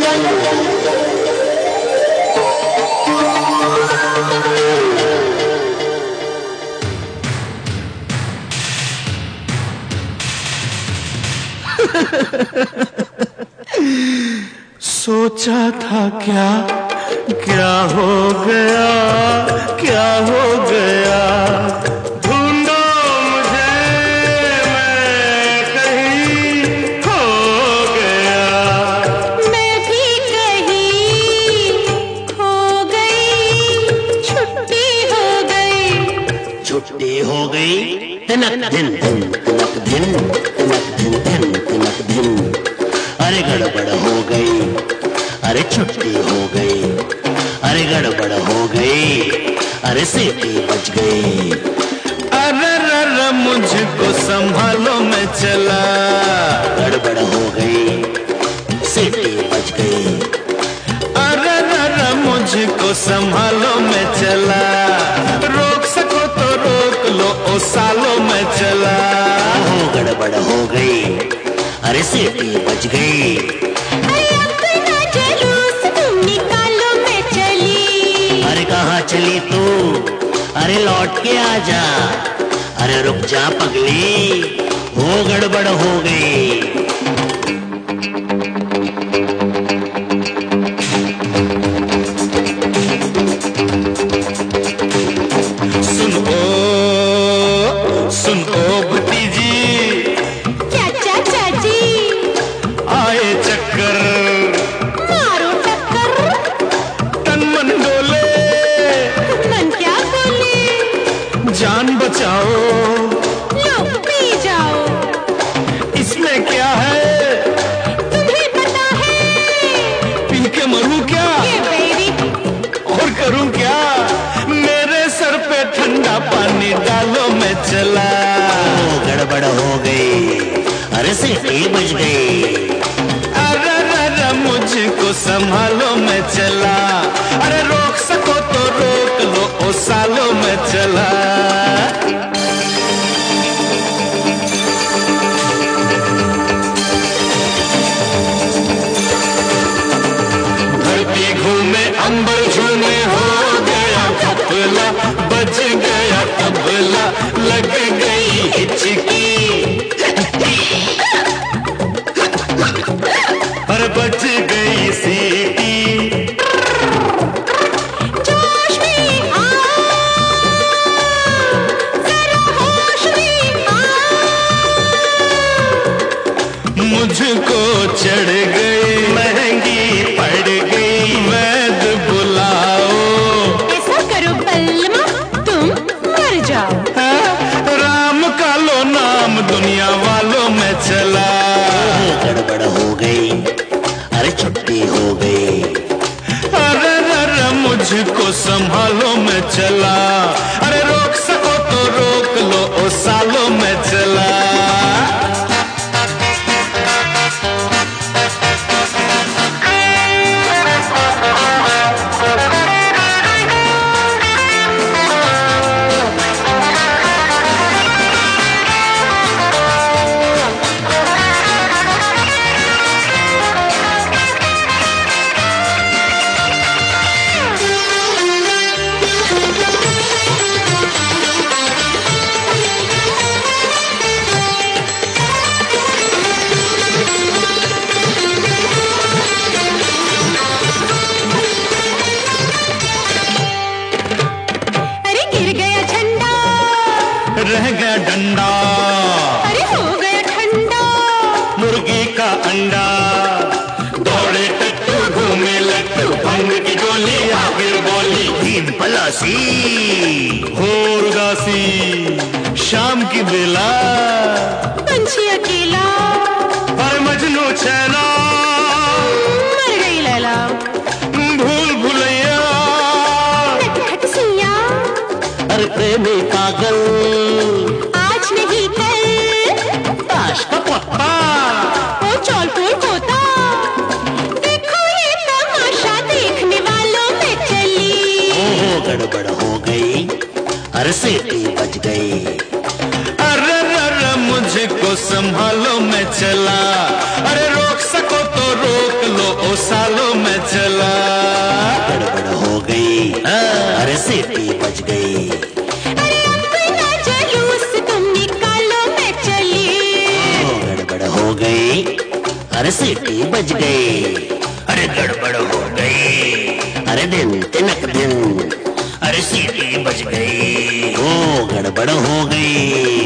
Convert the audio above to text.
सोचा था क्या क्या हो गया, क्या हो गया, ढूंढो मुझे मैं कहीं खो गया। मैं भी कहीं खो गई, छुट्टी हो गई। छुट्टी हो गई, तिनक दिन तिनक दिन तिनक दिन तिनक दिन। अरे गड़बड़ हो गई, अरे छुट्टी हो गई, अरे गड़बड़ हो गई, अरे सीटी बच गई। अरे रर मुझको संभालो मैं चला, गड़बड़ हो गई, सीटी बच गई। अरे रर मुझको संभालो मैं चला, रोक सको तो रोक लो ओ सालों में चला। गड़बड़ हो गई, अरे सीटी बच गई। अरे कहाँ चली तू, अरे लौट के आजा, अरे रुक जा पगली, वो गड़बड़ हो गई। सुन ओ भतीजी, क्या चाचा जी, आए चक्कर मारो टक्कर, तन मन डोले, मन क्या बोले, जान बचाओ, लो पी जाओ। इसमें क्या है तुम्हें पता है, पी के मरूं क्या, ये बेबी और करूं क्या, मेरे सर पे ठंडा पानी डालो मैं चला। गड़बड़ हो गई, अरे सीटी बच गई। अरे मुझको संभालो मैं चला, अरे रोक सको तो रोक लो ओ सालों में चला। धरती घूमे अंबर झूमे, हो गया घपला, बज गया तबला, लग गई हिचकी, और बच गई सीटी। जोश में आओ, जरा होश में आओ। मुझको चढ़ गई, महंगी पड़ गई, वैद बुलाओ। ऐसा करो बलमा, तुम मर जाओ। राम का लो नाम दुनिया वालों में चला। गड़बड़ हो गई, अरे छुट्टी हो गई। अरे मुझको संभालो मैं चला, अरे रोक सको तो रोक लो ओ सालों में चला। रह गया डंडा, अरे हो गया ठंडा, मुर्गी का अंडा, दौड़े टट्टू घूमे लट्टू, भंग की गोली आगे बोली, तीन पलासी हो उदासी, शाम की बेला, पंछी अकेला, और मजनू छैला, मर गई लैला, भूल भुलैया, नटखट सिया, अरे प्रेमी पागल, आज नहीं कल, ताश का पत्ता, ओ चौल फूल पोता, देखो ये तमाशा देखने वालों में चली। ओहो गड़बड़ हो गई, अरे सीटी बच गई। अरे मुझको संभालो मैं चला, अरे रोक सीटी बज गई। अरे अपना जुलूस तुम निकालो मैं चली। गड़बड़ हो गई, अरे सीटी बज गई। अरे गड़बड़ हो गई, अरे दिन तिनक दिन, अरे सीटी बज गई। ओ गड़बड़ हो गई।